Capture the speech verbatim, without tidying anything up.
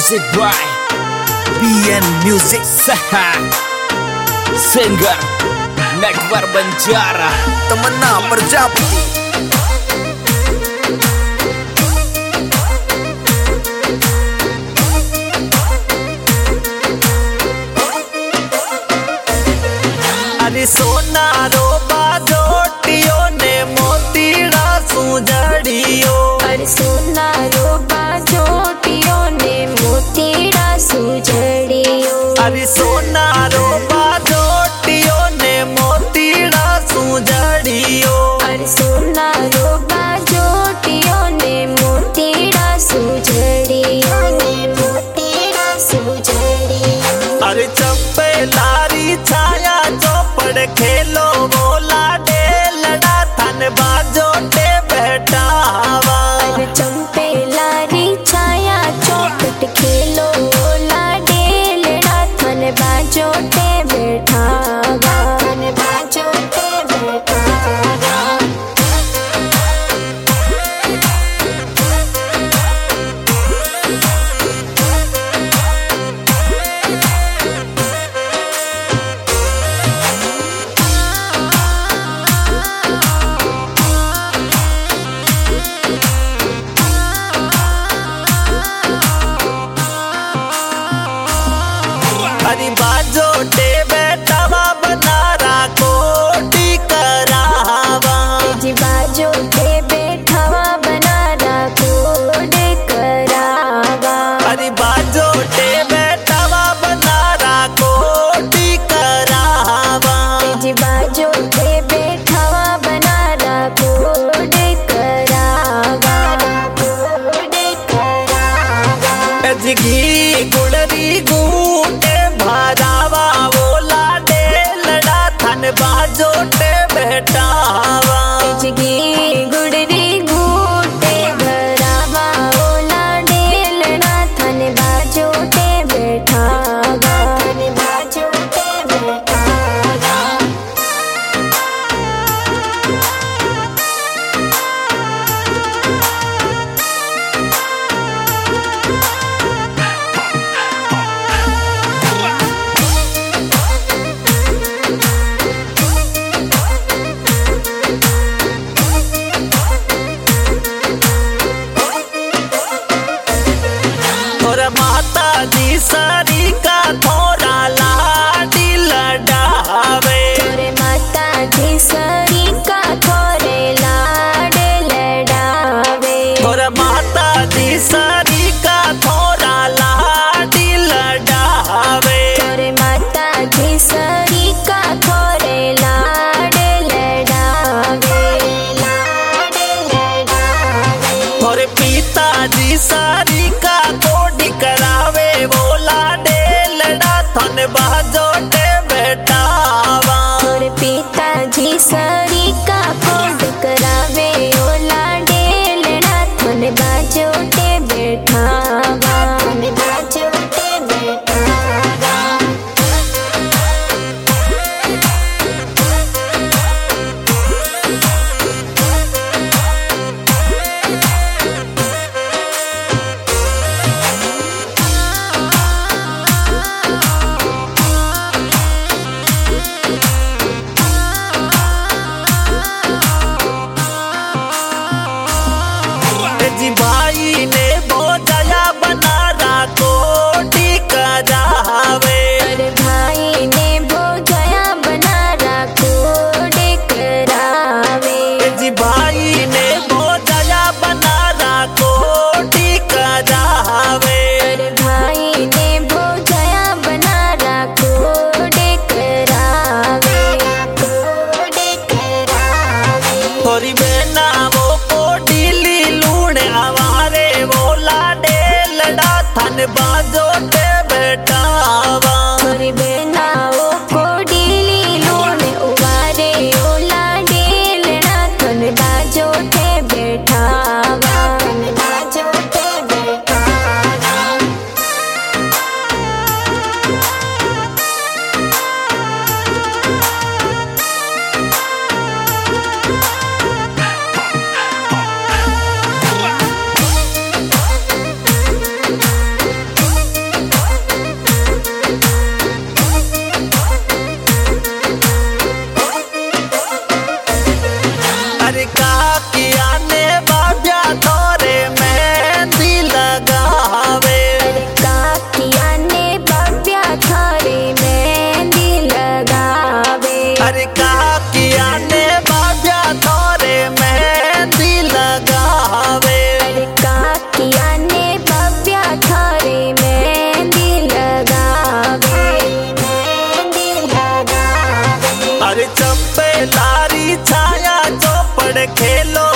Music by B N Music Saha Singer Network Banjara Temena Perjapti. अरे सोना रो बाजोटियो ने मोतीड़ा सुजड़ियो। अरे सोना रो बाजोटियो ने मोतीड़ा सुजड़ियो। अरे सोना रो बाजोटियो ने मोतीड़ा सुजड़ियो। अरे सोना रो बाजोटियो ने मोतीड़ा सुजड़ियो ने मोतीड़ा सुजड़ियो। अरे चंपे लारी छाया चौपड़ खेलो बोला डे लड़ा थन बाजोटे बैठावा। अरे चंपे लारी छाया चौपट खेलो बोला डे लड़ा थन बाजोटे बैठावा थन बाजोटे बैठावा। अरे बाजोटे बैठावा बनारा कोटी करावा। जी बाजोटे बैठावा बनारा कोटी करावा। अरे बाजोटे बैठावा बनारा कोटी करावा। जी बाजोटे बैठावा बनारा कोटी करावा कोटी करावा। अजगी गुड़री गूटे भरावा बोला डे लड़ा थन बाजोटे बैठावा। जी गुड़री घूटे भरावा ओला डेलना थन बाजोटे बैठावा थन बाजोटे बैठावा। और माता जी सारी का थोड़ा लाडी लडावे। तोरे माता जी सरी का थोरे लाड लडावे। और माता जी सारी का थोड़ा लाडी लडावे। तोरे माता जी सरी का थोरे लाड लडावे लाड लडावे। और पिताजी सारी का कोडी करावे बोला डे लड़ा थन बाजोटे बैठावा। और पिताजी सरी का कोड करावे ओला डेलना थन बाजोटे बैठावा थन बाजोटे बैठावा। जी भाई ने बोझया बनारा कोटी करावे। अरे भाई ने भोजया बनारा कोड करावे। जी भाई ने बोझया बनारा कोटी करावे। अरे भाई ने भोजया बनारा कोड करावे कोड करावे। थोड़ी बेना वो कोटी ली लूण हमारे बोला डे लड़ा थन बाजोटे बैठावा। थोड़ी बेना ओ कोडीली लूण उवारे ओला डेलना थन बाजोटे बैठावा थन बाजोटे बैठावा। अरे काकिया ने बाब्या थोरे मेहंदी लगावे काकिया ने बाब्या थारे मेहंदी लगावे अरे काकिया ने बाब्या थोरे मेहंदी लगावे काकिया ने बाब्या थारे मेहंदी लगावे मेहंदी लगावे अरे चंपे लारी छाया चौपड़ खेलो